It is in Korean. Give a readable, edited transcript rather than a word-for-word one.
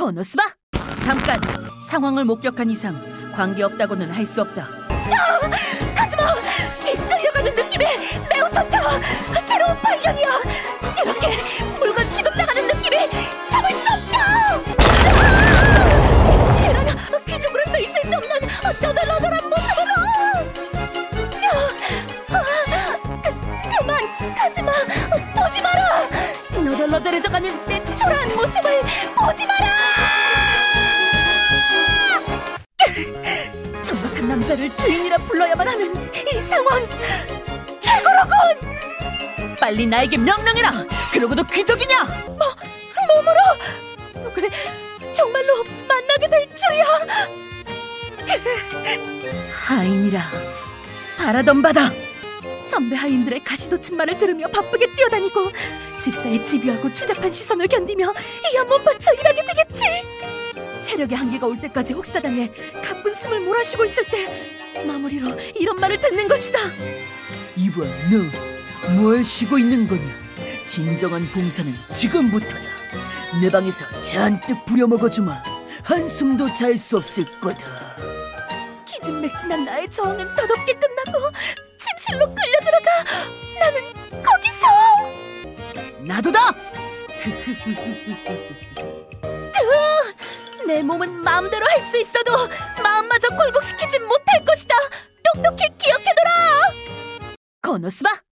코노스바! 잠깐! 상황을 목격한 이상 관계없다고는 할 수 없다. 가지마! 이 끌려가는 느낌이 매우 좋다! 새로운 발견이야! 이렇게 물건 취급당하는 느낌이 참을 수 없다! 이런 귀족으로서 있을 수 없는 너덜너덜한 모습으로! 그만! 가지마! 보지 마라! 너덜너덜해져가는 내 초라한 모습을 보지 마라! 정확한 남자를 주인이라 불러야만 하는 이 상황 최고로군! 빨리 나에게 명령해라! 그러고도 귀족이냐! 몸으로! 그래, 정말로 만나게 될 줄이야! 하인이라 바라던 바다! 선배 하인들의 가시돋침말을 들으며 바쁘게 뛰어다니고 집사의 집요하고 추잡한 시선을 견디며 이 한 몸 바쳐 일하게 되겠지! 체력의 한계가 올 때까지 혹사당해 가쁜 숨을 몰아쉬고 있을 때 마무리로 이런 말을 듣는 것이다. 이봐, 너 뭘 쉬고 있는 거냐? 진정한 봉사는 지금부터다. 내 방에서 잔뜩 부려먹어주마. 한숨도 잘 수 없을 거다. 기진맥진한 나의 저항은 더덥게 끝나고 침실로 끌려들어가 나는 거기서 나도다! 내 몸은 마음대로 할 수 있어도 마음마저 굴복시키진 못할 것이다. 똑똑히 기억해둬라. 코노스바!